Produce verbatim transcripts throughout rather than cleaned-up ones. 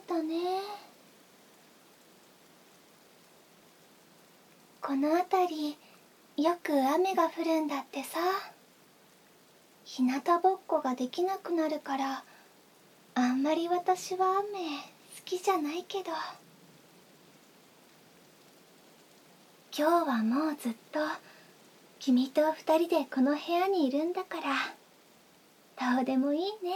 ったね。この辺りよく雨が降るんだってさ。日向ぼっこができなくなるからあんまり私は雨好きじゃないけど、今日はもうずっと君と二人でこの部屋にいるんだからどうでもいいね。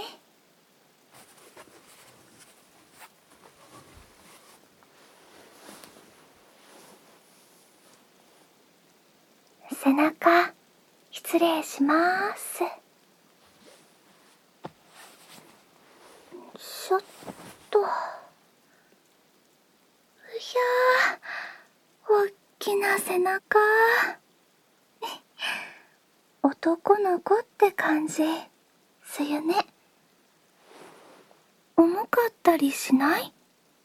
背中失礼しまーす。ちょっと。うひゃー、おっきな背中。男の子って感じするね。重かったりしない？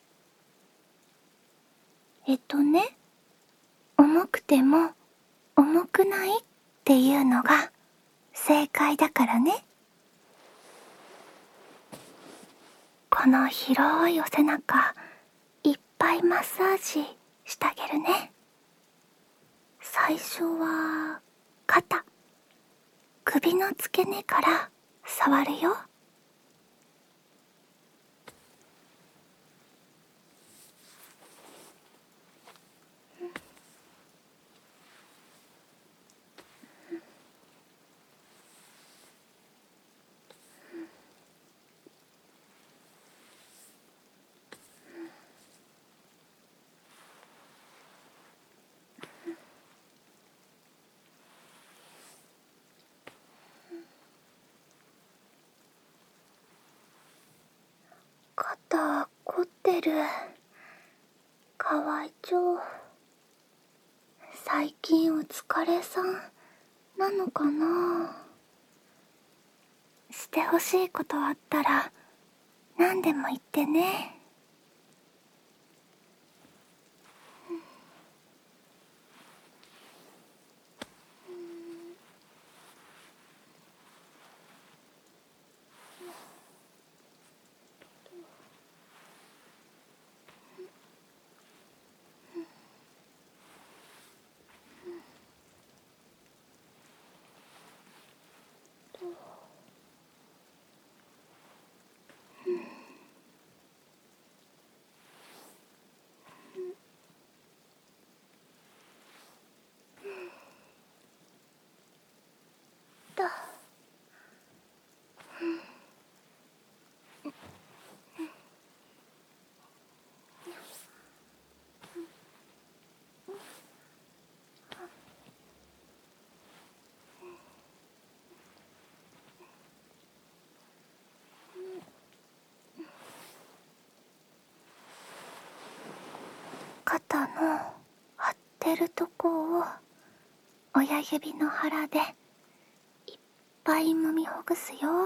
えっとね、重くても重くないっていうのが正解だからね。この広いお背中いっぱいマッサージしてあげるね。最初は肩、首の付け根から触るよ。肩凝ってる。かわいちょう。最近お疲れさんなのかな。してほしいことあったら何でも言ってね。だ。肩の張ってるとこを親指の腹でいっぱい揉みほぐすよ。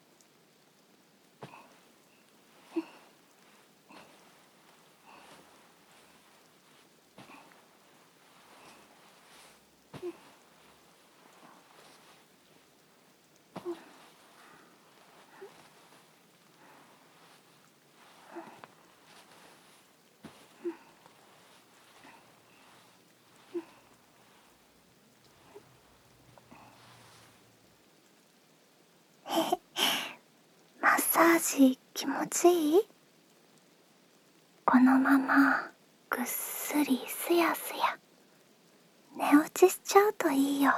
マッサージ気持ちいい？このままぐっすりすやすや寝落ちしちゃうといいよ。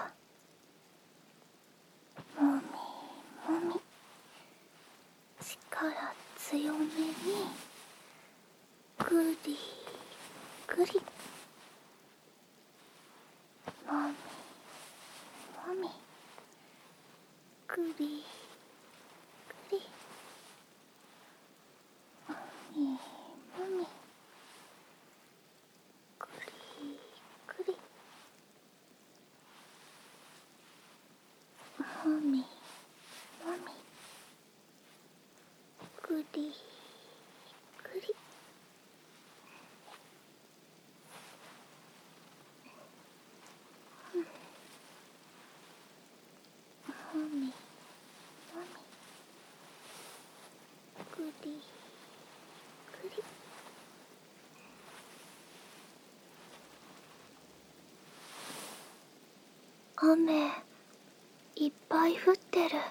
もみもみ、力強めにぐりぐり、もみもみ、ぐりぐり、もみもみ、ぐりぐり、もみもみ、ぐりぐり。もみ雨いっぱい降ってる。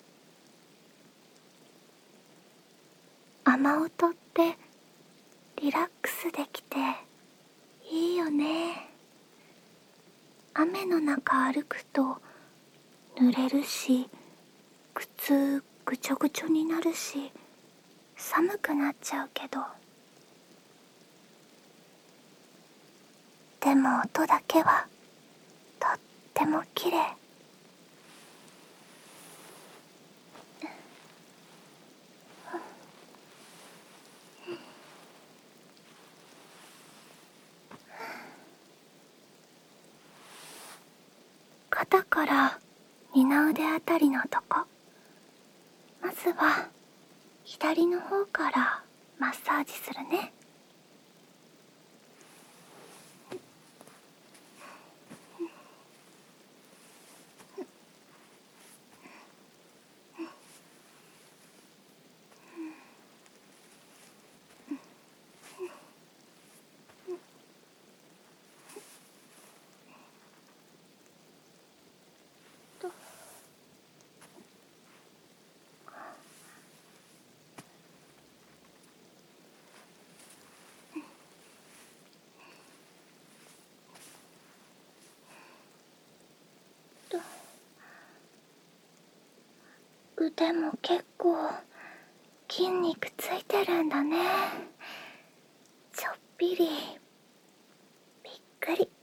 雨音ってリラックスできていいよね。雨の中歩くと濡れるし、靴ぐちょぐちょになるし、寒くなっちゃうけど、でも音だけはとっても綺麗。肩から二の腕あたりのとこ、まずは左の方からマッサージするね。腕も結構筋肉ついてるんだね。ちょっぴりびっくり。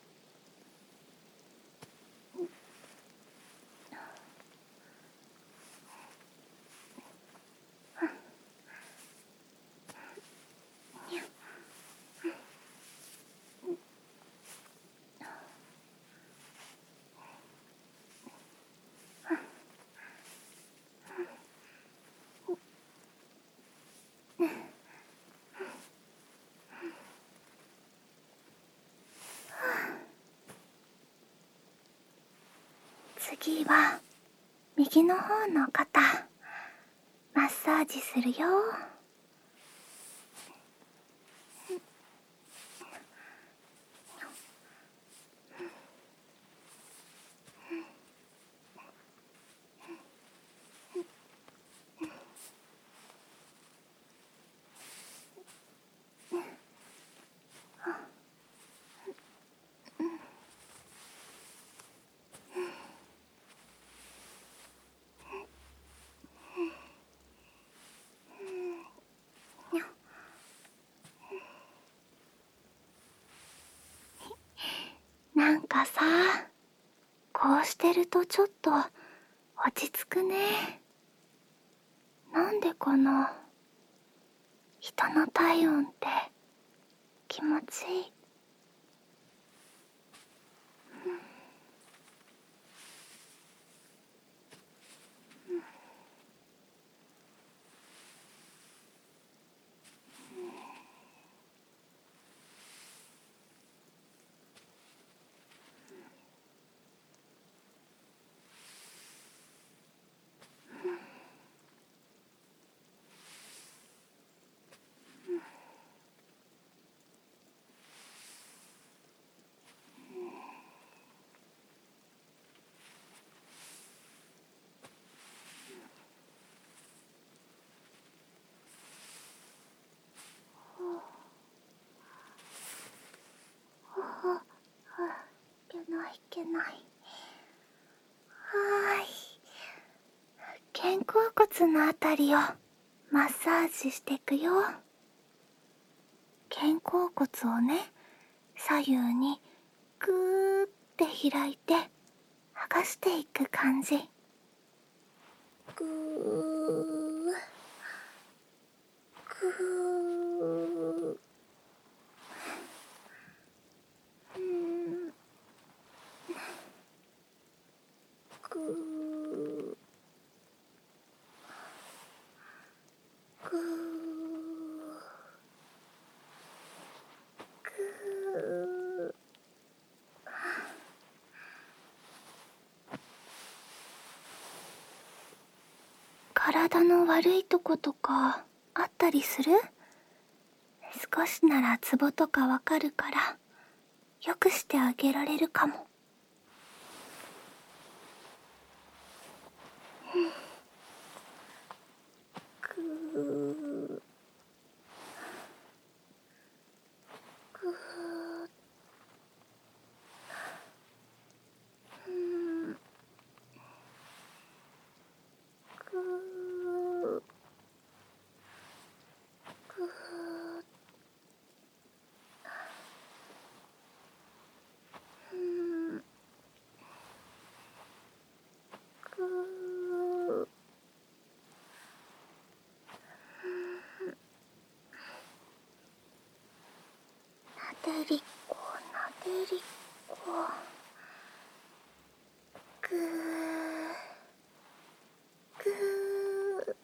次は右の方の肩マッサージするよ。なんかさ、こうしてるとちょっと落ち着くね。なんでかな。人の体温って気持ちいい。いけないいけない。はーい。肩甲骨のあたりをマッサージしていくよ。肩甲骨をね、左右にグーって開いて剥がしていく感じ。グーグー、うん、グーグーグー。体の悪いとことかあったりする？少しならツボとかわかるからよくしてあげられるかも。 ーぐーうんぐーぐーうんぐーなでりっこなでりっこぐーぐー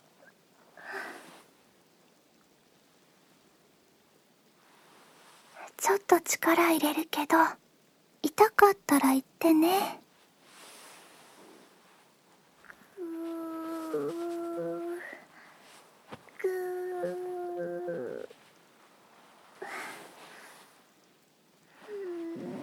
ちょっと力入れるけど痛かったら言ってね。ぐーぐーうん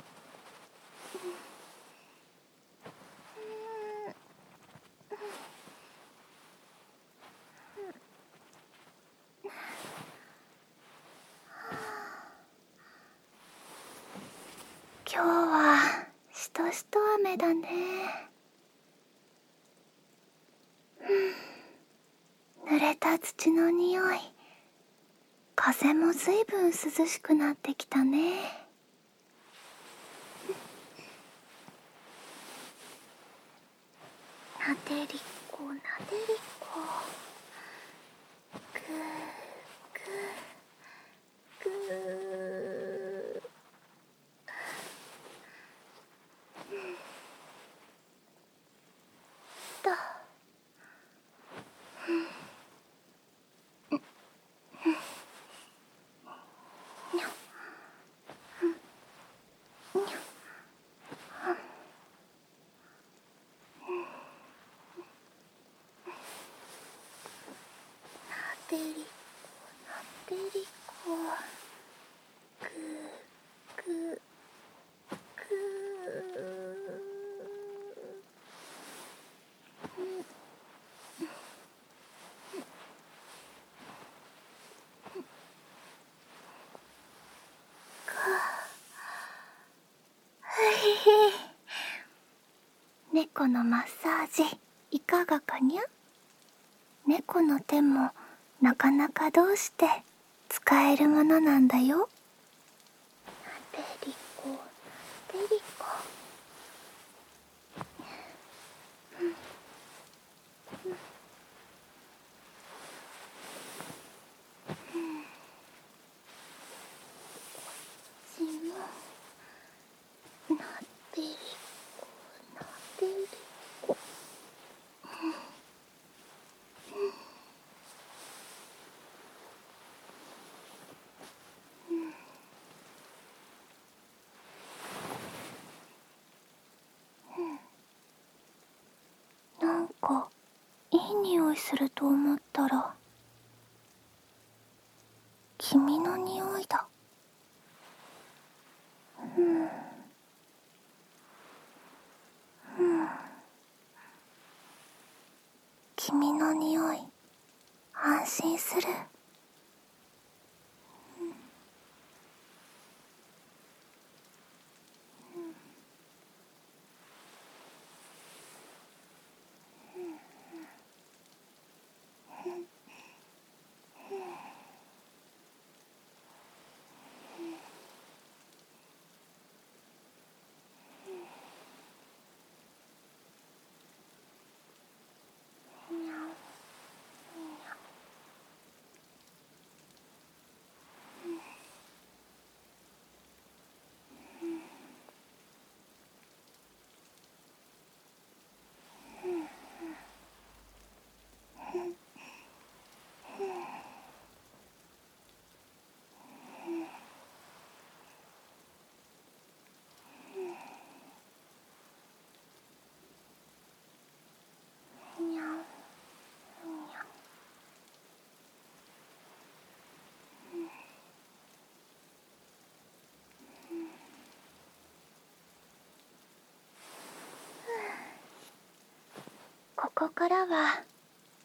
今日はしとしと雨だね。濡れた土の匂い、風もずいぶん涼しくなってきたね。なでりっこなでりっこぐーぐーぐーだにゃにゃなでりっこなでりっこぐーぐーぐー猫のマッサージいかがかにゃ。猫の手もなかなかどうして使えるものなんだよ。なでりこなでりこしもなでりこなでりこなんかいい匂いすると思ったら君の匂いだ。うんうん君の匂い安心する。にゃんにゃんここからは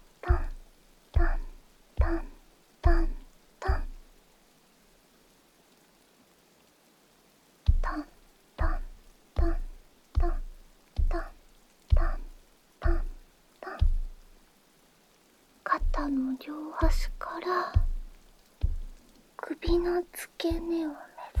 トントントントントントントントントントントントントントン。肩の両端から首の付け根を目指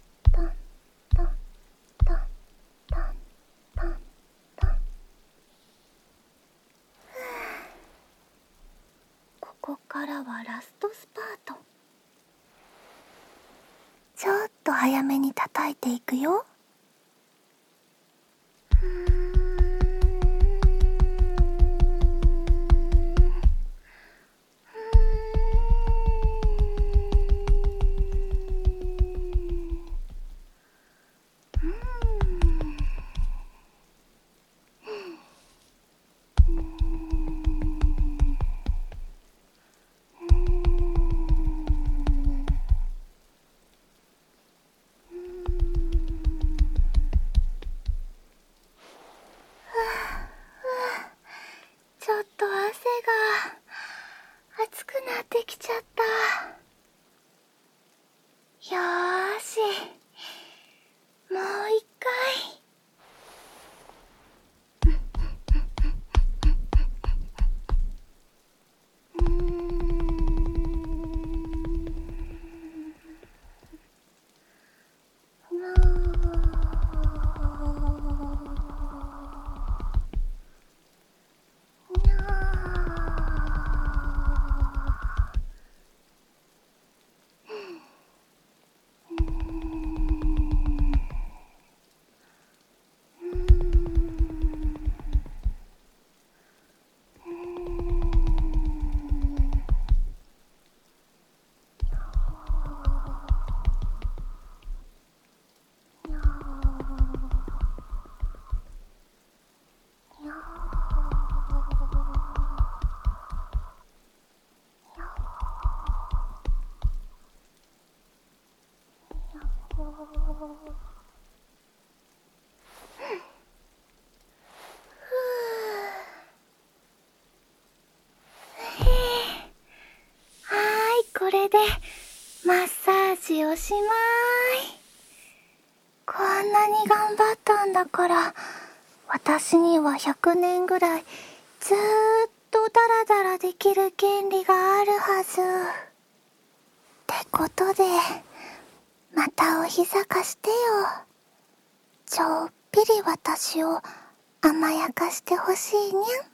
トントントントントントン。ここからはラストスパート。ちょっと早めに叩いていくよ。ちょっと汗が熱くなってきちゃった。よーし、もう一回。うーん。これでマッサージおしまい。こんなに頑張ったんだから、私にはひゃくねんぐらいずーっとダラダラできる権利があるはず。ってことで、またお膝貸してよ。ちょっぴり私を甘やかしてほしいにゃん。